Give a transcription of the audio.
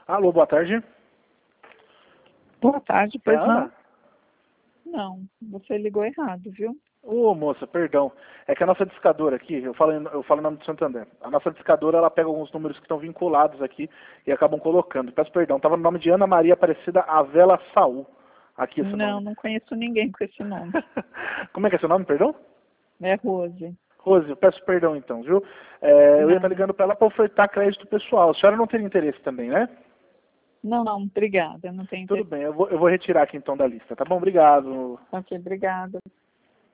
Alô, boa tarde. Boa tarde, pois É a Ana? não. Não, você ligou errado, viu? Ô, moça, perdão. É que a nossa discadora aqui, eu falo em nome do Santander. A nossa discadora, ela pega alguns números que estão vinculados aqui e acabam colocando. Peço perdão, tava no nome de Ana Maria Aparecida Avela Saul. Aqui esse Não, nome. não conheço ninguém com esse nome. Como é que é seu nome, perdão? É Rose. Rose, eu peço perdão então, viu? Eu ia estar Não, ligando para ela para ofertar crédito pessoal. A senhora não teria interesse também, né? não, obrigada. Não tem Tudo interesse. bem, eu vou retirar aqui então da lista, tá bom? Obrigado. Ok, obrigada.